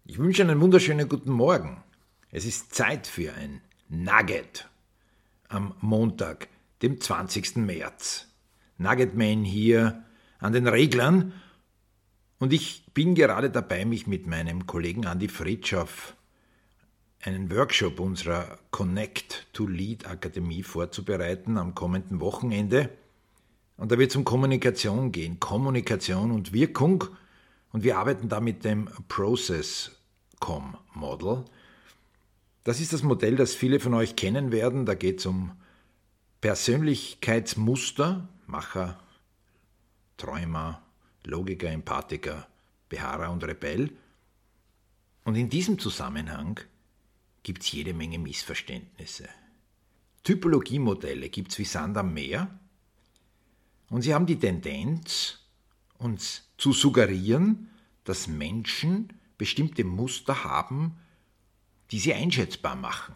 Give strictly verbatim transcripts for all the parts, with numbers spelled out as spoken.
Ich wünsche einen wunderschönen guten Morgen. Es ist Zeit für ein Nugget am Montag, dem zwanzigsten März. Nuggetman hier an den Reglern und ich bin gerade dabei, mich mit meinem Kollegen Andi Fritsch auf einen Workshop unserer Connect to Lead Akademie vorzubereiten am kommenden Wochenende. Und da wird es um Kommunikation gehen, Kommunikation und Wirkung. Und wir arbeiten da mit dem Process-Com Model. Das ist das Modell, das viele von euch kennen werden. Da geht es um Persönlichkeitsmuster, Macher, Träumer, Logiker, Empathiker, Beharrer und Rebell. Und in diesem Zusammenhang gibt es jede Menge Missverständnisse. Typologiemodelle gibt es wie Sand am Meer. Und sie haben die Tendenz, uns zu suggerieren, dass Menschen bestimmte Muster haben, die sie einschätzbar machen.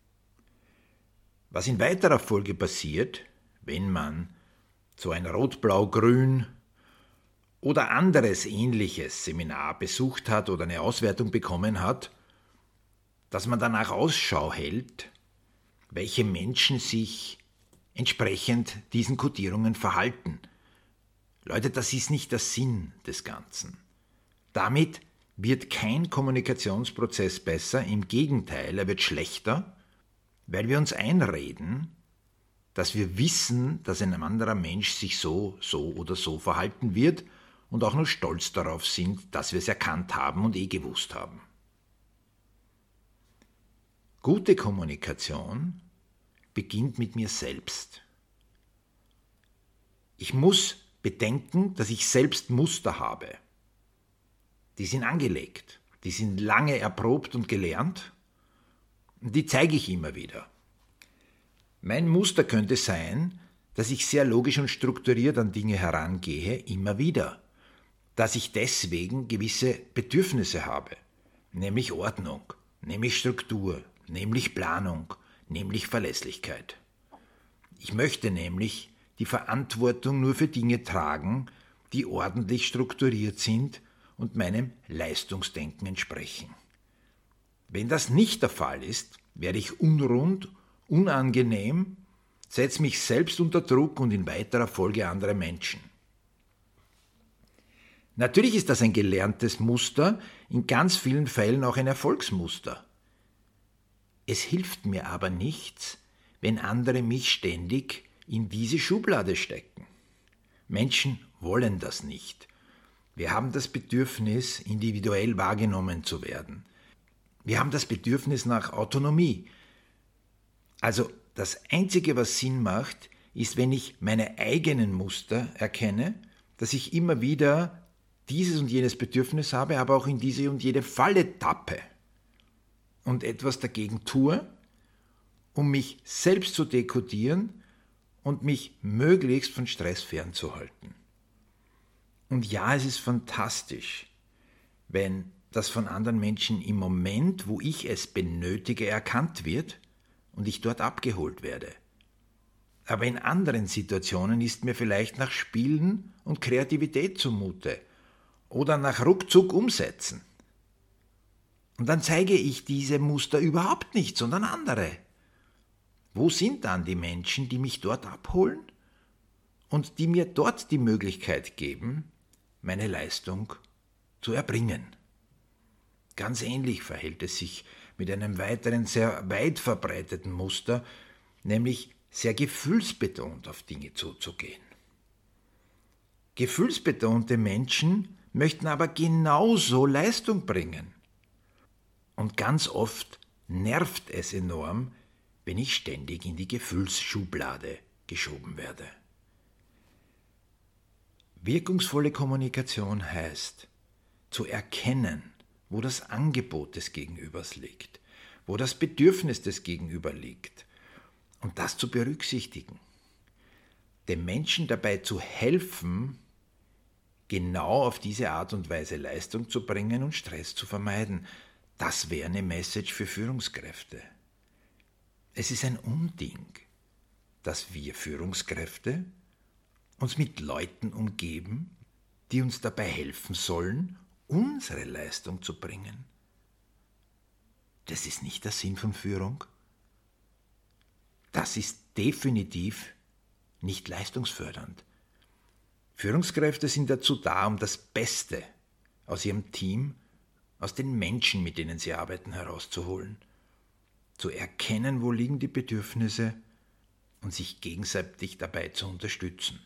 Was in weiterer Folge passiert, wenn man so ein Rot-Blau-Grün oder anderes ähnliches Seminar besucht hat oder eine Auswertung bekommen hat, dass man danach Ausschau hält, welche Menschen sich entsprechend diesen Kodierungen verhalten. Leute, das ist nicht der Sinn des Ganzen. Damit wird kein Kommunikationsprozess besser, im Gegenteil, er wird schlechter, weil wir uns einreden, dass wir wissen, dass ein anderer Mensch sich so, so oder so verhalten wird und auch nur stolz darauf sind, dass wir es erkannt haben und eh gewusst haben. Gute Kommunikation beginnt mit mir selbst. Ich muss bedenken, dass ich selbst Muster habe. Die sind angelegt, die sind lange erprobt und gelernt und die zeige ich immer wieder. Mein Muster könnte sein, dass ich sehr logisch und strukturiert an Dinge herangehe, immer wieder. Dass ich deswegen gewisse Bedürfnisse habe, nämlich Ordnung, nämlich Struktur, nämlich Planung, nämlich Verlässlichkeit. Ich möchte nämlich die Verantwortung nur für Dinge tragen, die ordentlich strukturiert sind und meinem Leistungsdenken entsprechen. Wenn das nicht der Fall ist, werde ich unrund, unangenehm, setze mich selbst unter Druck und in weiterer Folge andere Menschen. Natürlich ist das ein gelerntes Muster, in ganz vielen Fällen auch ein Erfolgsmuster. Es hilft mir aber nichts, wenn andere mich ständig in diese Schublade stecken. Menschen wollen das nicht. Wir haben das Bedürfnis, individuell wahrgenommen zu werden. Wir haben das Bedürfnis nach Autonomie. Also das Einzige, was Sinn macht, ist, wenn ich meine eigenen Muster erkenne, dass ich immer wieder dieses und jenes Bedürfnis habe, aber auch in diese und jede Falle tappe und etwas dagegen tue, um mich selbst zu dekodieren und mich möglichst von Stress fernzuhalten. Und ja, es ist fantastisch, wenn das von anderen Menschen im Moment, wo ich es benötige, erkannt wird und ich dort abgeholt werde. Aber in anderen Situationen ist mir vielleicht nach Spielen und Kreativität zumute oder nach ruckzuck umsetzen. Und dann zeige ich diese Muster überhaupt nicht, sondern andere. Wo sind dann die Menschen, die mich dort abholen und die mir dort die Möglichkeit geben, meine Leistung zu erbringen? Ganz ähnlich verhält es sich mit einem weiteren sehr weit verbreiteten Muster, nämlich sehr gefühlsbetont auf Dinge zuzugehen. Gefühlsbetonte Menschen möchten aber genauso Leistung bringen. Und ganz oft nervt es enorm, wenn ich ständig in die Gefühlsschublade geschoben werde. Wirkungsvolle Kommunikation heißt, zu erkennen, wo das Angebot des Gegenübers liegt, wo das Bedürfnis des Gegenübers liegt und das zu berücksichtigen. Dem Menschen dabei zu helfen, genau auf diese Art und Weise Leistung zu bringen und Stress zu vermeiden. Das wäre eine Message für Führungskräfte. Es ist ein Unding, dass wir Führungskräfte uns mit Leuten umgeben, die uns dabei helfen sollen, unsere Leistung zu bringen Das ist nicht der Sinn von Führung. Das ist definitiv nicht leistungsfördernd. Führungskräfte sind dazu da, um das Beste aus ihrem Team, aus den Menschen, mit denen sie arbeiten, herauszuholen, zu erkennen, wo liegen die Bedürfnisse und sich gegenseitig dabei zu unterstützen.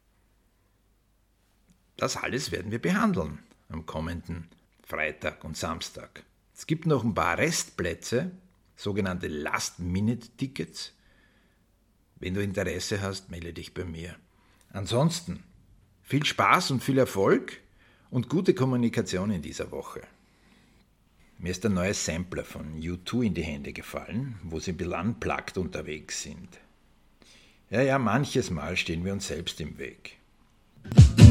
Das alles werden wir behandeln am kommenden Freitag und Samstag. Es gibt noch ein paar Restplätze, sogenannte Last-Minute-Tickets. Wenn du Interesse hast, melde dich bei mir. Ansonsten viel Spaß und viel Erfolg und gute Kommunikation in dieser Woche. Mir ist ein neuer Sampler von U zwei in die Hände gefallen, wo sie ein bisschen unplugged unterwegs sind. Ja, ja, manches Mal stehen wir uns selbst im Weg.